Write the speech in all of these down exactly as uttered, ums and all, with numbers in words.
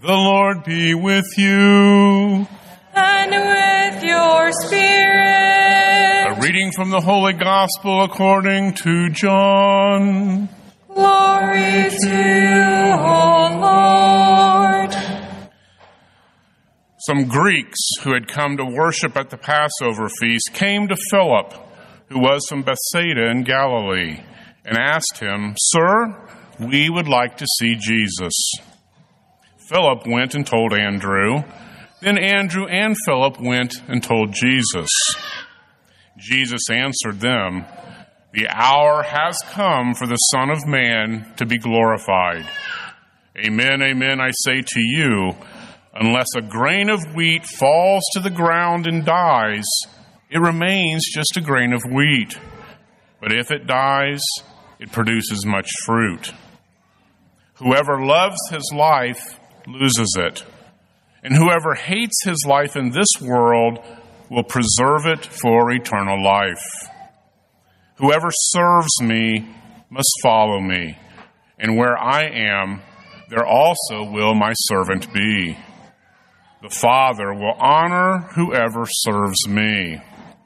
The Lord be with you. And with your spirit. A reading from the Holy Gospel according to John. Glory to you, O Lord. Some Greeks who had come to worship at the Passover feast came to Philip, who was from Bethsaida in Galilee, and asked him, "Sir, we would like to see Jesus." Philip went and told Andrew. Then Andrew and Philip went and told Jesus. Jesus answered them, "The hour has come for the Son of Man to be glorified. Amen, amen, I say to you, unless a grain of wheat falls to the ground and dies, it remains just a grain of wheat. But if it dies, it produces much fruit. Whoever loves his life loses it, and whoever hates his life in this world will preserve it for eternal life. Whoever serves me must follow me, and where I am, there also will my servant be. The Father will honor whoever serves me.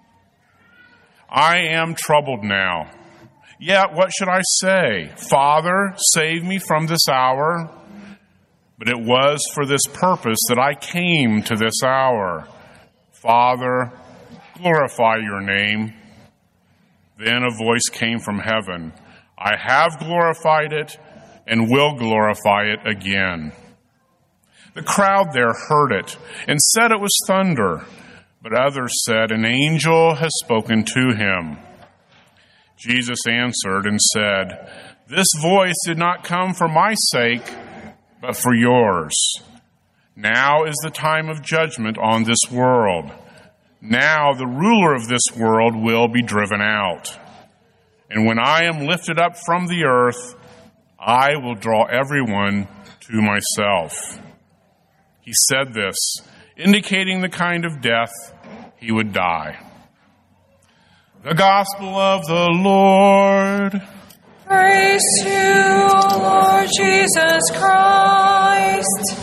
I am troubled now. Yet what should I say? Father, save me from this hour? But it was for this purpose that I came to this hour. Father, glorify your name." Then a voice came from heaven. "I have glorified it and will glorify it again." The crowd there heard it and said it was thunder, but others said, "An angel has spoken to him." Jesus answered and said, "This voice did not come for my sake, but for yours. Now is the time of judgment on this world. Now the ruler of this world will be driven out. And when I am lifted up from the earth, I will draw everyone to myself." He said this, indicating the kind of death he would die. The Gospel of the Lord. Praise to you, O Lord Jesus Christ.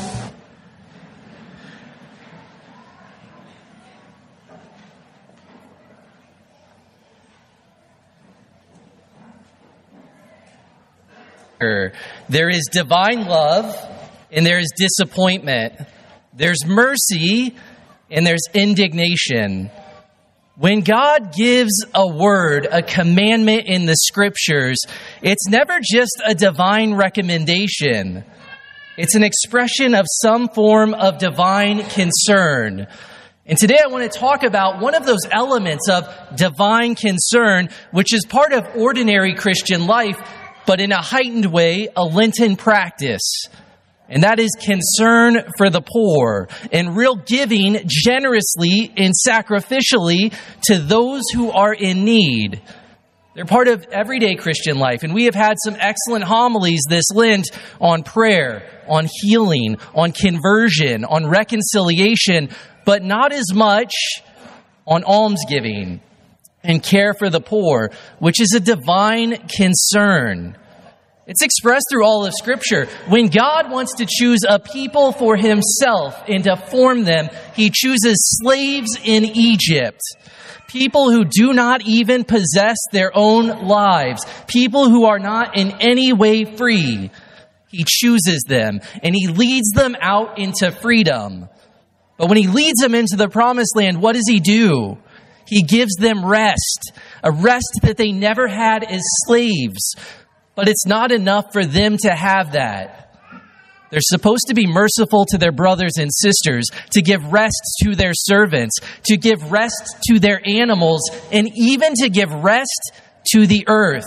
There is divine love and there is disappointment. There's mercy and there's indignation. When God gives a word, a commandment in the scriptures, it's never just a divine recommendation. It's an expression of some form of divine concern. And today I want to talk about one of those elements of divine concern, which is part of ordinary Christian life, but in a heightened way, a Lenten practice. And that is concern for the poor and real giving generously and sacrificially to those who are in need. They're part of everyday Christian life. And we have had some excellent homilies this Lent on prayer, on healing, on conversion, on reconciliation, but not as much on almsgiving and care for the poor, which is a divine concern. It's expressed through all of Scripture. When God wants to choose a people for himself and to form them, he chooses slaves in Egypt. People who do not even possess their own lives. People who are not in any way free. He chooses them and he leads them out into freedom. But when he leads them into the promised land, what does he do? He gives them rest. A rest that they never had as slaves. But it's not enough for them to have that. They're supposed to be merciful to their brothers and sisters, to give rest to their servants, to give rest to their animals, and even to give rest to the earth.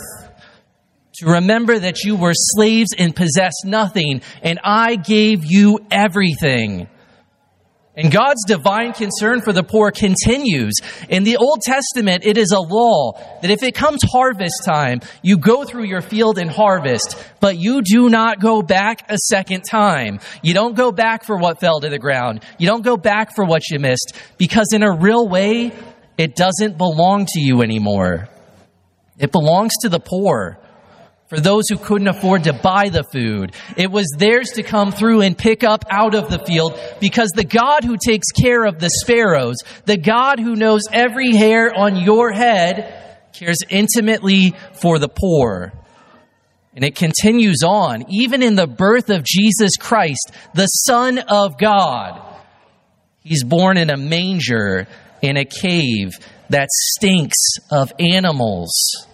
To remember that you were slaves and possessed nothing, and I gave you everything. And God's divine concern for the poor continues. In the Old Testament, it is a law that if it comes harvest time, you go through your field and harvest, but you do not go back a second time. You don't go back for what fell to the ground. You don't go back for what you missed, because in a real way, it doesn't belong to you anymore. It belongs to the poor. For for those who couldn't afford to buy the food. It was theirs to come through and pick up out of the field, because the God who takes care of the sparrows, the God who knows every hair on your head, cares intimately for the poor. And it continues on, even in the birth of Jesus Christ, the Son of God. He's born in a manger, in a cave that stinks of animals.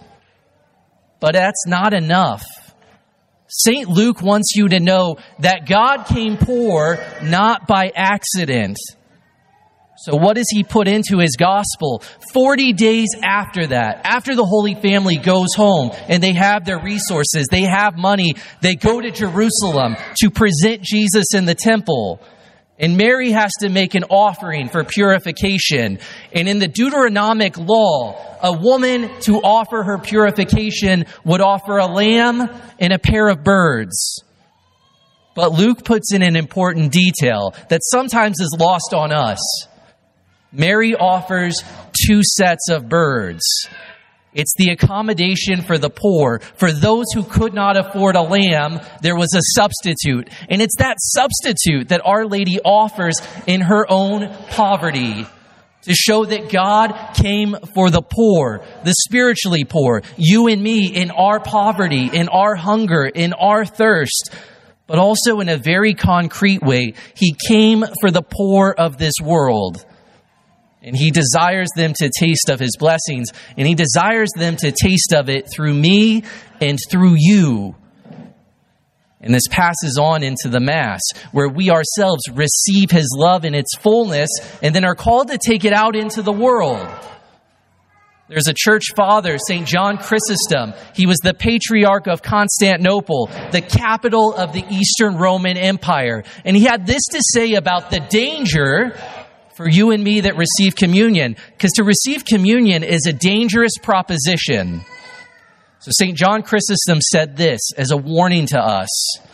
But that's not enough. Saint Luke wants you to know that God came poor not by accident. So what does he put into his gospel? Forty days after that, after the Holy Family goes home and they have their resources, they have money, they go to Jerusalem to present Jesus in the temple. And Mary has to make an offering for purification. And in the Deuteronomic law, a woman to offer her purification would offer a lamb and a pair of birds. But Luke puts in an important detail that sometimes is lost on us. Mary offers two sets of birds. It's the accommodation for the poor. For those who could not afford a lamb, there was a substitute. And it's that substitute that Our Lady offers in her own poverty, to show that God came for the poor, the spiritually poor, you and me in our poverty, in our hunger, in our thirst. But also in a very concrete way, he came for the poor of this world. And he desires them to taste of his blessings. And he desires them to taste of it through me and through you. And this passes on into the Mass, where we ourselves receive his love in its fullness and then are called to take it out into the world. There's a church father, Saint John Chrysostom. He was the patriarch of Constantinople, the capital of the Eastern Roman Empire. And he had this to say about the danger for you and me that receive communion, because to receive communion is a dangerous proposition. So Saint John Chrysostom said this as a warning to us: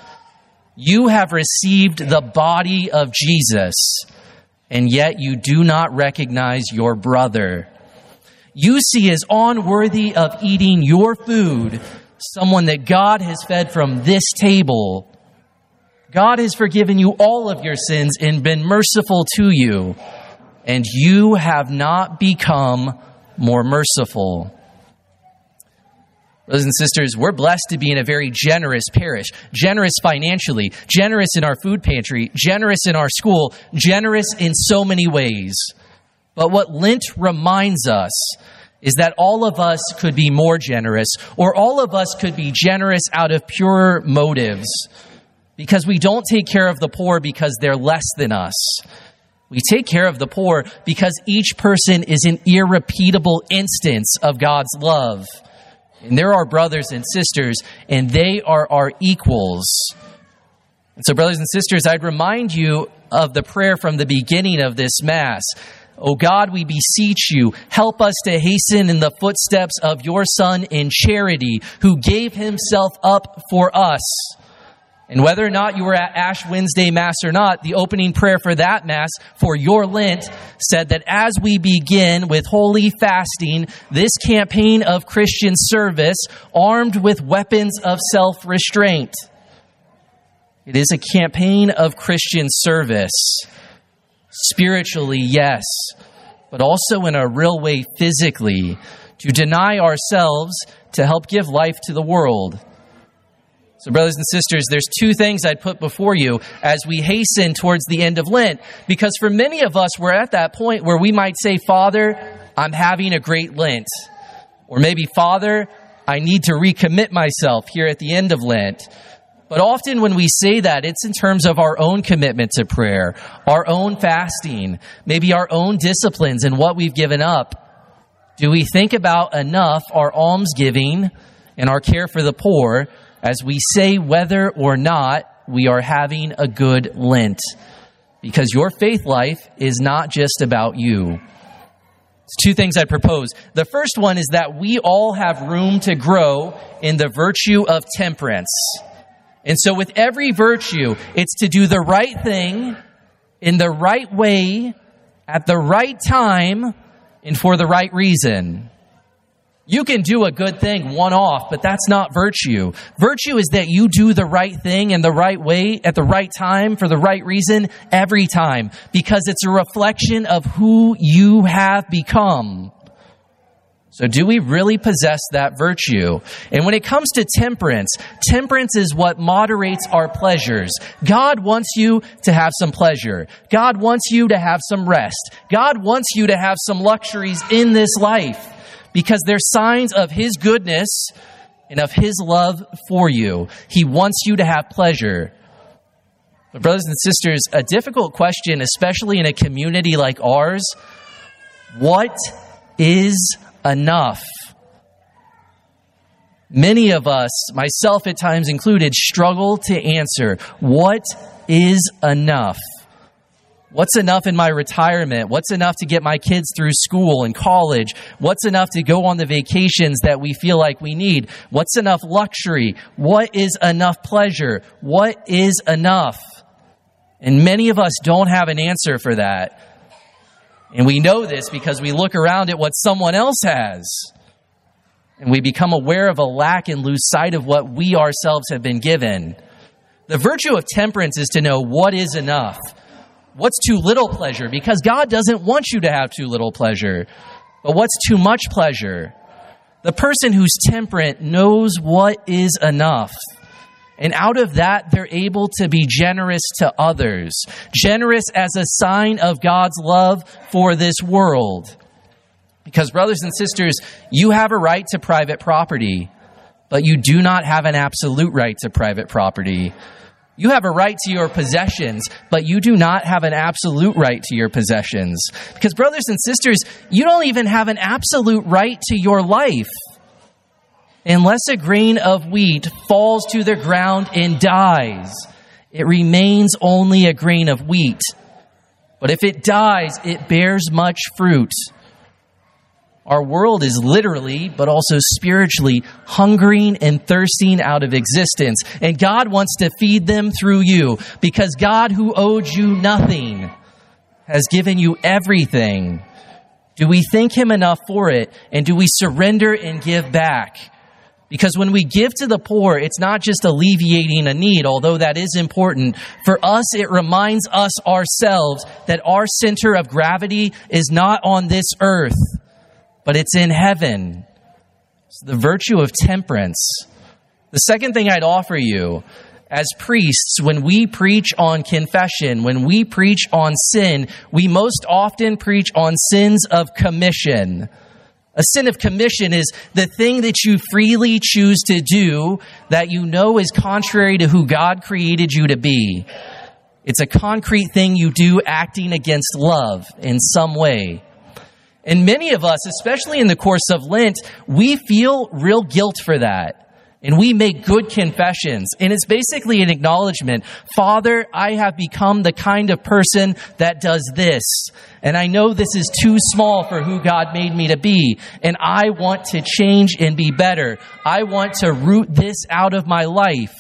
you have received the body of Jesus, and yet you do not recognize your brother. You see as unworthy of eating your food someone that God has fed from this table. God has forgiven you all of your sins and been merciful to you, and you have not become more merciful. Brothers and sisters, we're blessed to be in a very generous parish, generous financially, generous in our food pantry, generous in our school, generous in so many ways. But what Lent reminds us is that all of us could be more generous, or all of us could be generous out of pure motives, because we don't take care of the poor because they're less than us. We take care of the poor because each person is an irrepeatable instance of God's love. And they're our brothers and sisters, and they are our equals. And so, brothers and sisters, I'd remind you of the prayer from the beginning of this Mass. O God, we beseech you, help us to hasten in the footsteps of your Son in charity, who gave himself up for us. And whether or not you were at Ash Wednesday Mass or not, the opening prayer for that Mass for your Lent said that as we begin with holy fasting, this campaign of Christian service, armed with weapons of self-restraint. It is a campaign of Christian service. Spiritually, yes, but also in a real way physically, to deny ourselves to help give life to the world. So, brothers and sisters, there's two things I'd put before you as we hasten towards the end of Lent. Because for many of us, we're at that point where we might say, Father, I'm having a great Lent. Or maybe, Father, I need to recommit myself here at the end of Lent. But often when we say that, it's in terms of our own commitment to prayer, our own fasting, maybe our own disciplines and what we've given up. Do we think about enough our almsgiving and our care for the poor as we say whether or not we are having a good Lent? Because your faith life is not just about you. It's two things I propose. The first one is that we all have room to grow in the virtue of temperance. And so with every virtue, it's to do the right thing in the right way, at the right time, and for the right reason. You can do a good thing one-off, but that's not virtue. Virtue is that you do the right thing in the right way, at the right time, for the right reason, every time, because it's a reflection of who you have become. So do we really possess that virtue? And when it comes to temperance, temperance is what moderates our pleasures. God wants you to have some pleasure. God wants you to have some rest. God wants you to have some luxuries in this life, because they're signs of His goodness and of His love for you. He wants you to have pleasure. But brothers and sisters, a difficult question, especially in a community like ours, what is enough? Many of us, myself at times included, struggle to answer, what is enough? What's enough in my retirement? What's enough to get my kids through school and college? What's enough to go on the vacations that we feel like we need? What's enough luxury? What is enough pleasure? What is enough? And many of us don't have an answer for that. And we know this because we look around at what someone else has. And we become aware of a lack and lose sight of what we ourselves have been given. The virtue of temperance is to know what is enough. What's too little pleasure? Because God doesn't want you to have too little pleasure. But what's too much pleasure? The person who's temperate knows what is enough. And out of that, they're able to be generous to others. Generous as a sign of God's love for this world. Because brothers and sisters, you have a right to private property, but you do not have an absolute right to private property. You have a right to your possessions, but you do not have an absolute right to your possessions. Because brothers and sisters, you don't even have an absolute right to your life. Unless a grain of wheat falls to the ground and dies, it remains only a grain of wheat. But if it dies, it bears much fruit. Our world is literally, but also spiritually, hungering and thirsting out of existence. And God wants to feed them through you, because God, who owed you nothing, has given you everything. Do we thank Him enough for it? And do we surrender and give back? Because when we give to the poor, it's not just alleviating a need, although that is important. For us, it reminds us ourselves that our center of gravity is not on this earth, but it's in heaven. It's the virtue of temperance. The second thing I'd offer you, as priests, when we preach on confession, when we preach on sin, we most often preach on sins of commission. A sin of commission is the thing that you freely choose to do that you know is contrary to who God created you to be. It's a concrete thing you do acting against love in some way. And many of us, especially in the course of Lent, we feel real guilt for that. And we make good confessions. And it's basically an acknowledgement. Father, I have become the kind of person that does this. And I know this is too small for who God made me to be. And I want to change and be better. I want to root this out of my life.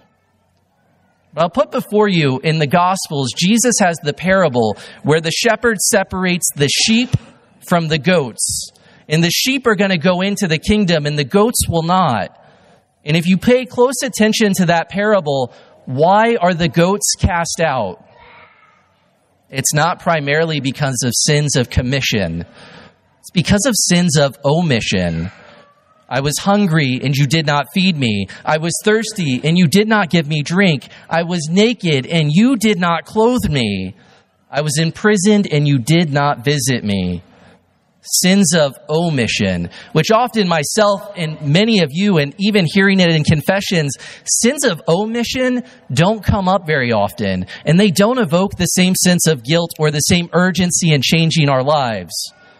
But I'll put before you in the Gospels, Jesus has the parable where the shepherd separates the sheep from the goats. And the sheep are going to go into the kingdom and the goats will not. And if you pay close attention to that parable, why are the goats cast out? It's not primarily because of sins of commission. It's because of sins of omission. I was hungry and you did not feed me. I was thirsty and you did not give me drink. I was naked and you did not clothe me. I was imprisoned and you did not visit me. Sins of omission, which often myself and many of you, and even hearing it in confessions, sins of omission don't come up very often, and they don't evoke the same sense of guilt or the same urgency in changing our lives.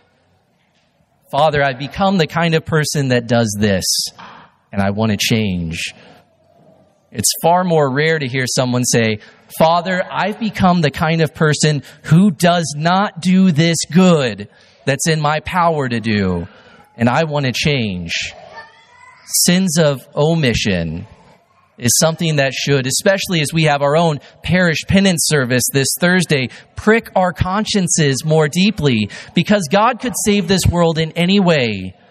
Father, I've become the kind of person that does this, and I want to change. It's far more rare to hear someone say, Father, I've become the kind of person who does not do this good that's in my power to do, and I want to change. Sins of omission is something that should, especially as we have our own parish penance service this Thursday, prick our consciences more deeply, because God could save this world in any way,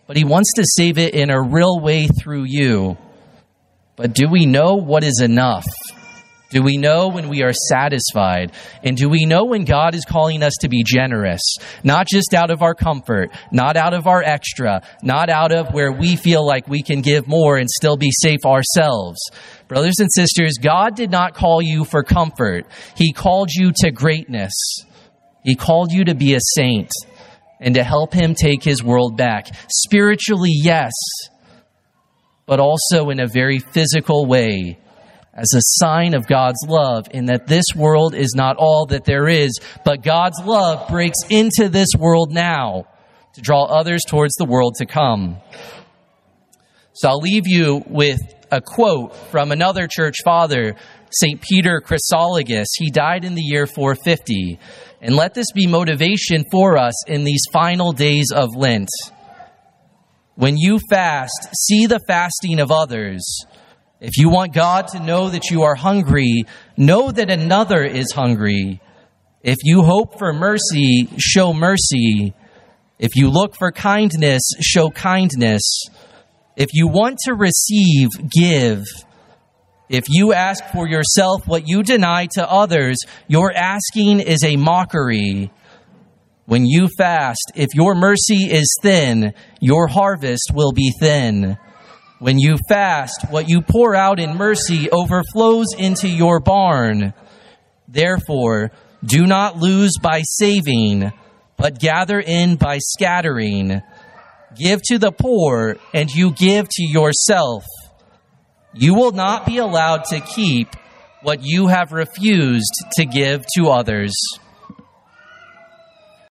but he wants to save it in a real way through you. But do we know what is enough? Do we know when we are satisfied? And do we know when God is calling us to be generous? Not just out of our comfort, not out of our extra, not out of where we feel like we can give more and still be safe ourselves. Brothers and sisters, God did not call you for comfort. He called you to greatness. He called you to be a saint and to help him take his world back. Spiritually, yes, but also in a very physical way, as a sign of God's love, in that this world is not all that there is, but God's love breaks into this world now to draw others towards the world to come. So I'll leave you with a quote from another church father, Saint Peter Chrysologus. He died in the year four fifty. And let this be motivation for us in these final days of Lent. When you fast, see the fasting of others. If you want God to know that you are hungry, know that another is hungry. If you hope for mercy, show mercy. If you look for kindness, show kindness. If you want to receive, give. If you ask for yourself what you deny to others, your asking is a mockery. When you fast, if your mercy is thin, your harvest will be thin. When you fast, what you pour out in mercy overflows into your barn. Therefore, do not lose by saving, but gather in by scattering. Give to the poor, and you give to yourself. You will not be allowed to keep what you have refused to give to others.